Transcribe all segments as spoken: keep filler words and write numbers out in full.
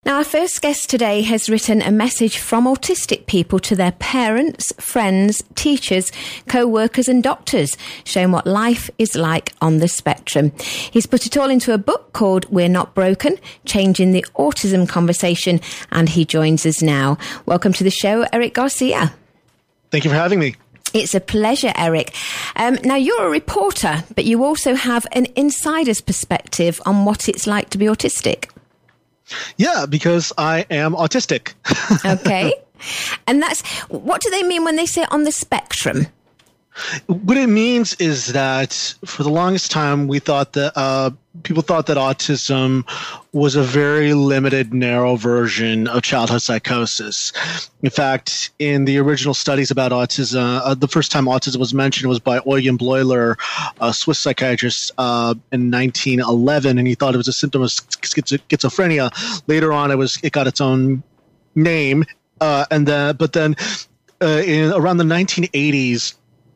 Now, our first guest today has written a message from autistic people to their parents, friends, teachers, co-workers and doctors, showing what life is like on the spectrum. He's put it all into a book called We're Not Broken, Changing the Autism Conversation, and he joins us now. Welcome to the show, Eric Garcia. Thank you for having me. It's a pleasure, Eric. Um, now, you're a reporter, but you also have an insider's perspective on what it's like to be autistic. Yeah, because I am autistic. Okay. And that's, what do they mean when they say on the spectrum? What it means is that for the longest time, we thought that uh, people thought that autism was a very limited, narrow version of childhood psychosis. In fact, in the original studies about autism, uh, the first time autism was mentioned was by Eugen Bleuler, a Swiss psychiatrist, uh, in nineteen eleven, and he thought it was a symptom of schizo- schizophrenia. Later on, it was it got its own name, uh, and then but then uh, in around the nineteen eighties.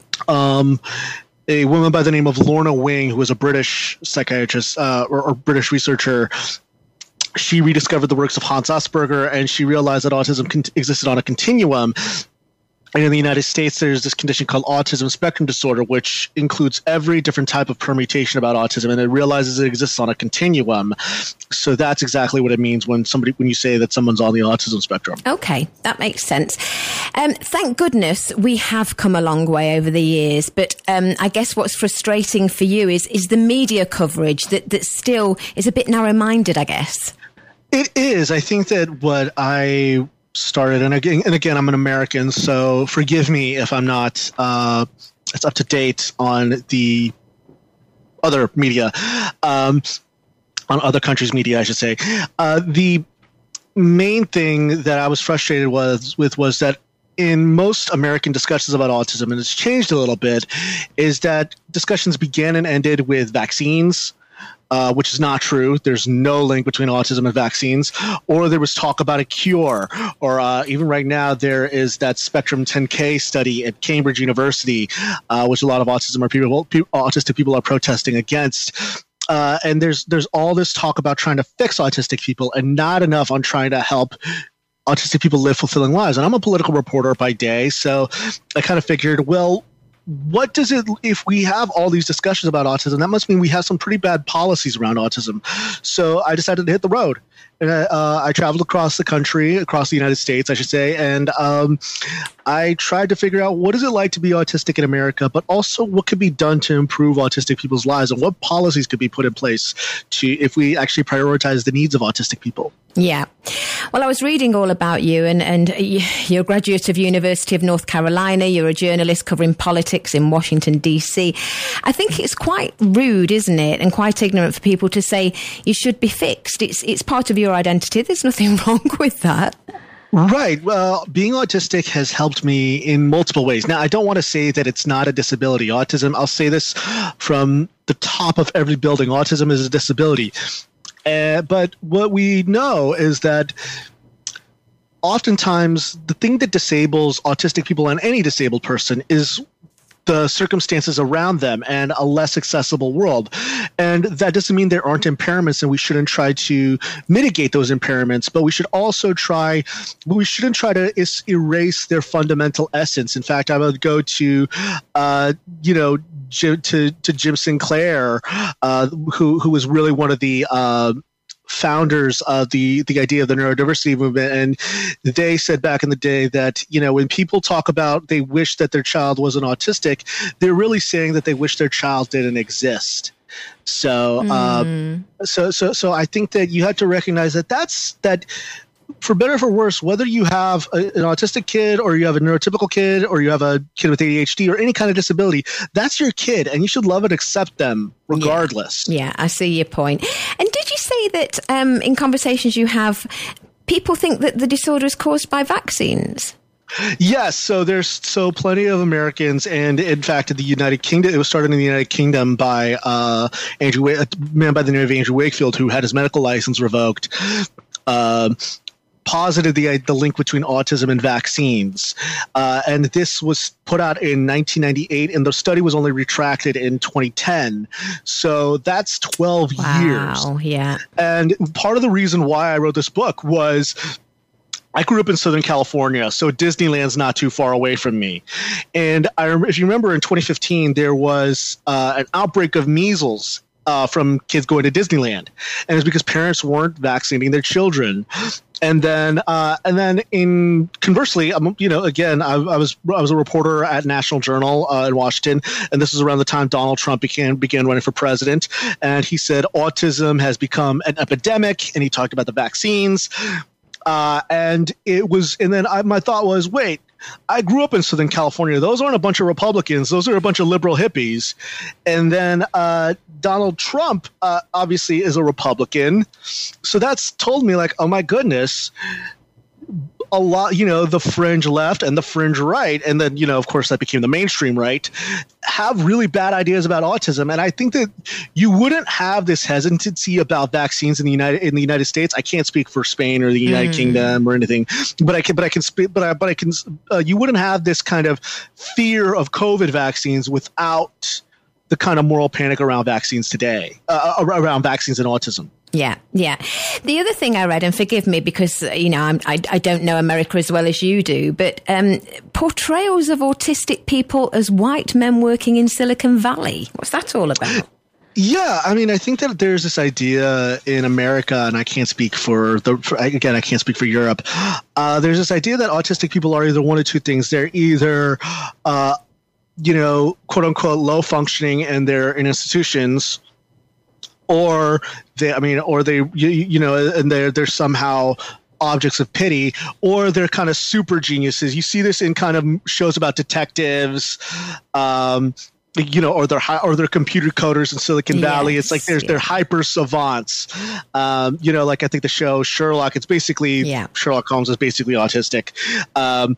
Um, a woman by the name of Lorna Wing, who was a British psychiatrist uh, or, or British researcher, she rediscovered the works of Hans Asperger, and she realized that autism con- existed on a continuum. And in the United States, there's this condition called autism spectrum disorder, which includes every different type of permutation about autism, and it realizes it exists on a continuum. So that's exactly what it means when somebody when you say that someone's on the autism spectrum. Okay, that makes sense. Um, thank goodness we have come a long way over the years, but um, I guess what's frustrating for you is is the media coverage that, that still is a bit narrow-minded, I guess. It is. I think that what I started, and again, and again, I'm an American, so forgive me if I'm not uh, it's up to date on the other media, um, on other countries' media, I should say. Uh, the main thing that I was frustrated was, with was that in most American discussions about autism, and it's changed a little bit, is that discussions began and ended with vaccines. Uh, which is not true. There's no link between autism and vaccines. Or there was talk about a cure. Or uh, even right now, there is that Spectrum ten K study at Cambridge University, uh, which a lot of autism or people, people, autistic people are protesting against. Uh, and there's there's all this talk about trying to fix autistic people and not enough on trying to help autistic people live fulfilling lives. And I'm a political reporter by day, so I kind of figured, well, what does it, if we have all these discussions about autism, that must mean we have some pretty bad policies around autism. So I decided to hit the road. And uh, I traveled across the country, across the United States, I should say, and um, I tried to figure out what is it like to be autistic in America, but also what could be done to improve autistic people's lives and what policies could be put in place to if we actually prioritize the needs of autistic people. Yeah. Well, I was reading all about you, and, and you're a graduate of University of North Carolina. You're a journalist covering politics in Washington, D C. I think it's quite rude, isn't it, and quite ignorant for people to say you should be fixed. It's it's part of your identity. There's nothing wrong with that. Right. Well, being autistic has helped me in multiple ways. Now, I don't want to say that it's not a disability. Autism, I'll say this from the top of every building, autism is a disability. Uh, but what we know is that oftentimes the thing that disables autistic people and any disabled person is the circumstances around them and a less accessible world. And that doesn't mean there aren't impairments and we shouldn't try to mitigate those impairments, but we should also try, we shouldn't try to is, erase their fundamental essence. In fact, I would go to, uh, you know, Jim, to, to Jim Sinclair, uh, who, who was really one of the, uh, founders of the, the idea of the neurodiversity movement. And they said back in the day that, you know, when people talk about they wish that their child wasn't autistic, they're really saying that they wish their child didn't exist. So, mm. um, so, so, so I think that you have to recognize that that's that. For better or for worse, whether you have a, an autistic kid or you have a neurotypical kid or you have a kid with A D H D or any kind of disability, that's your kid and you should love and accept them regardless. Yeah, yeah, I see your point. And did you say that um, in conversations you have, people think that the disorder is caused by vaccines? Yes, so there's so plenty of Americans, and in fact, in the United Kingdom, it was started in the United Kingdom by uh, Andrew, a man by the name of Andrew Wakefield, who had his medical license revoked. Uh, posited the the link between autism and vaccines. Uh, and this was put out in nineteen ninety-eight, and the study was only retracted in twenty ten. So that's twelve wow, years. Wow, yeah. And part of the reason why I wrote this book was I grew up in Southern California, so Disneyland's not too far away from me. And I, if you remember, in twenty fifteen, there was uh, an outbreak of measles Uh, from kids going to Disneyland, and it's because parents weren't vaccinating their children. And then, uh, and then, in conversely, um, you know, again, I, I was I was a reporter at National Journal uh, in Washington, and this was around the time Donald Trump began began running for president. And he said autism has become an epidemic, and he talked about the vaccines. Uh, and it was, and then I, my thought was, wait. I grew up in Southern California. Those aren't a bunch of Republicans. Those are a bunch of liberal hippies. And then uh, Donald Trump uh, obviously is a Republican. So that's told me like, oh my goodness, a lot, you know, the fringe left and the fringe right. And then, you know, of course, that became the mainstream right, have really bad ideas about autism. And I think that you wouldn't have this hesitancy about vaccines in the United in the United States. I can't speak for Spain or the United mm. Kingdom or anything, but I can, but I can speak, but I, but I can, uh, you wouldn't have this kind of fear of COVID vaccines without the kind of moral panic around vaccines today, uh, around vaccines and autism. Yeah, yeah. The other thing I read, and forgive me because, you know, I'm, I, I don't know America as well as you do, but um, portrayals of autistic people as white men working in Silicon Valley. What's that all about? Yeah, I mean, I think that there's this idea in America, and I can't speak for the, for, again, I can't speak for Europe. Uh, there's this idea that autistic people are either one of two things. They're either, uh, you know, quote unquote, low functioning and they're in institutions, or they, I mean, or they, you, you know, and they're, they're somehow objects of pity, or they're kind of super geniuses. You see this in kind of shows about detectives, um, you know, or they're, or they're computer coders in Silicon Valley. Yes, it's like there's, yeah. they're hyper savants. Um, you know, like I think the show Sherlock, it's basically, yeah. Sherlock Holmes is basically autistic. Um,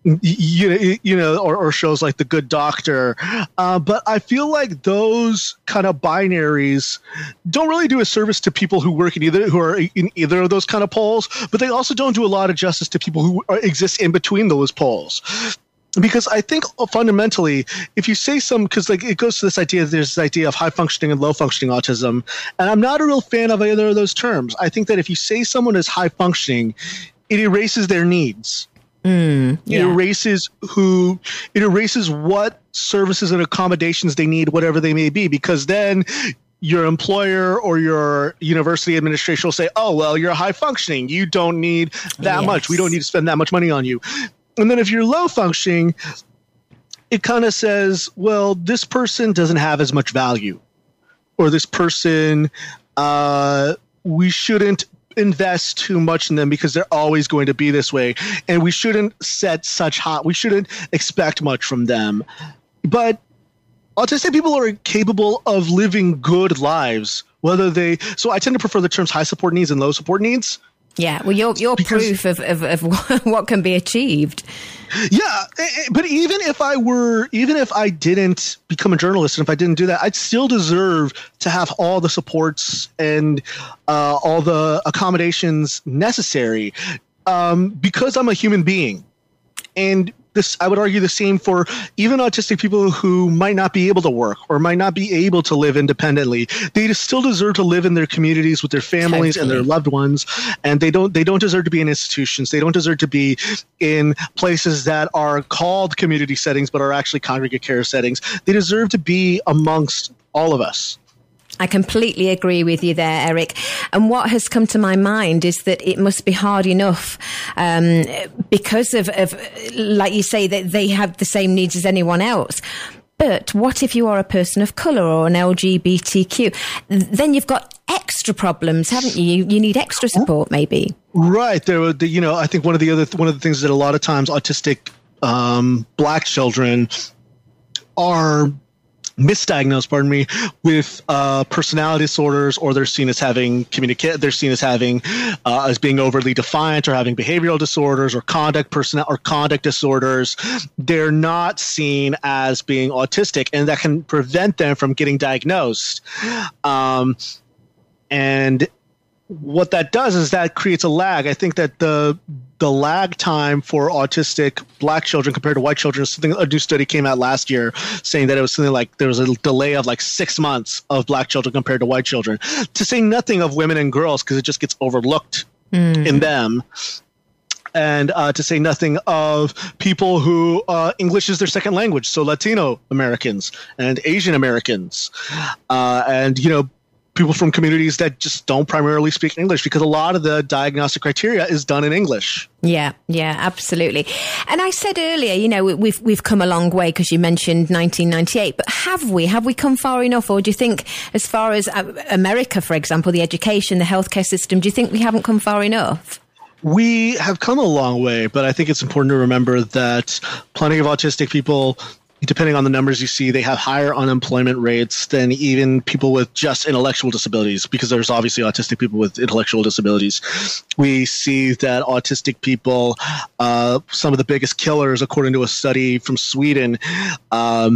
You, you know, or, or shows like The Good Doctor. Uh, but I feel like those kind of binaries don't really do a service to people who work in either, who are in either of those kind of poles, but they also don't do a lot of justice to people who are, exist in between those poles. Because I think fundamentally, if you say some, because like it goes to this idea, there's this idea of high functioning and low functioning autism, and I'm not a real fan of either of those terms. I think that if you say someone is high functioning, it erases their needs. Mm, yeah. It erases who, it erases what services and accommodations they need, whatever they may be, because then your employer or your university administration will say, oh, well, you're high functioning. You don't need that yes. much. We don't need to spend that much money on you. And then if you're low functioning, it kind of says, well, this person doesn't have as much value, or this person, uh, we shouldn't invest too much in them because they're always going to be this way, and we shouldn't set such high, we shouldn't expect much from them. But autistic people are capable of living good lives, whether they, so I tend to prefer the terms high support needs and low support needs. Yeah, well, you're, you're proof of, of, of what can be achieved. Yeah, but even if I were, even if I didn't become a journalist, and if I didn't do that, I'd still deserve to have all the supports and uh, all the accommodations necessary um, because I'm a human being. And this, I would argue the same for even autistic people who might not be able to work or might not be able to live independently. They still deserve to live in their communities with their families and their loved ones, and they don't they don't deserve to be in institutions. They don't deserve to be in places that are called community settings but are actually congregate care settings. They deserve to be amongst all of us. I completely agree with you there, Eric. And what has come to my mind is that it must be hard enough um, because of, of, like you say, that they have the same needs as anyone else. But what if you are a person of colour or an L G B T Q? Then you've got extra problems, haven't you? You need extra support, maybe. Right. There, were the, you know, I think one of the other one of the things that a lot of times autistic um, Black children are misdiagnosed, pardon me, with uh, personality disorders, or they're seen as having communicate. They're seen as having uh, as being overly defiant, or having behavioral disorders, or conduct person or conduct disorders. They're not seen as being autistic, and that can prevent them from getting diagnosed. Um, and what that does is that creates a lag. I think that the the lag time for autistic black children compared to white children is something, a new study came out last year saying that it was something like there was a delay of like six months of black children compared to white children, to say nothing of women and girls because it just gets overlooked mm. in them. And uh, to say nothing of people who uh, English is their second language, so Latino Americans and Asian Americans, uh, and, you know, people from communities that just don't primarily speak English, because a lot of the diagnostic criteria is done in English. Yeah, yeah, absolutely. And I said earlier, you know, we've we've come a long way because you mentioned nineteen ninety-eight, but have we? Have we come far enough? Or do you think, as far as America, for example, the education, the healthcare system, do you think we haven't come far enough? We have come a long way, but I think it's important to remember that plenty of autistic people, depending on the numbers you see, they have higher unemployment rates than even people with just intellectual disabilities, because there's obviously autistic people with intellectual disabilities. We see that autistic people, uh, some of the biggest killers, according to a study from Sweden, um,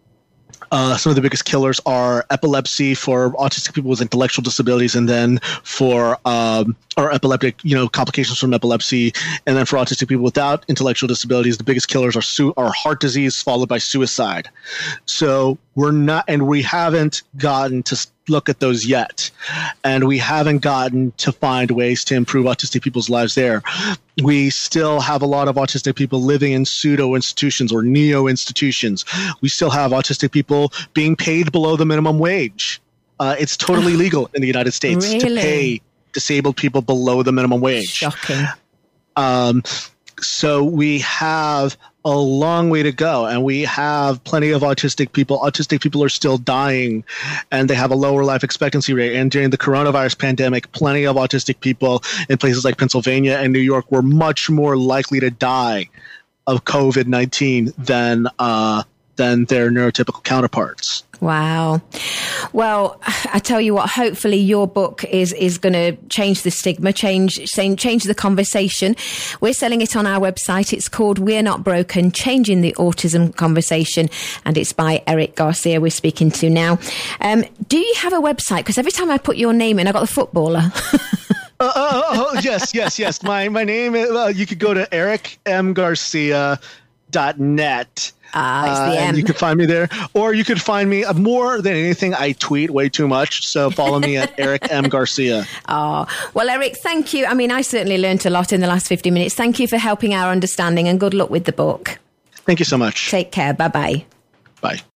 Uh, some of the biggest killers are epilepsy for autistic people with intellectual disabilities, and then for um, or epileptic, you know, complications from epilepsy, and then for autistic people without intellectual disabilities, the biggest killers are su- are heart disease followed by suicide. So we're not, and we haven't gotten to look at those yet, and we haven't gotten to find ways to improve autistic people's lives there. We still have a lot of autistic people living in pseudo institutions or neo institutions. We still have autistic people being paid below the minimum wage. Uh, it's totally legal in the United States really? to pay disabled people below the minimum wage. Shocking. Um, so we have a long way to go, and we have plenty of autistic people. Autistic people are still dying, and they have a lower life expectancy rate. And during the coronavirus pandemic, plenty of autistic people in places like Pennsylvania and New York were much more likely to die of COVID nineteen than uh, than their neurotypical counterparts. Wow. Well, I tell you what, hopefully your book is, is going to change the stigma, change, change the conversation. We're selling it on our website. It's called We're Not Broken, Changing the Autism Conversation. And it's by Eric Garcia we're speaking to now. Um, do you have a website? Because every time I put your name in, I got the footballer. uh, uh, oh, yes, yes, yes. My, my name, uh, you could go to eric m garcia dot net. Ah, it's the uh, M. And you can find me there, or you could find me uh, more than anything. I tweet way too much, so follow me at Eric M Garcia. Oh, well, Eric, thank you. I mean, I certainly learned a lot in the last fifty minutes. Thank you for helping our understanding, and good luck with the book. Thank you so much. Take care. Bye bye. Bye.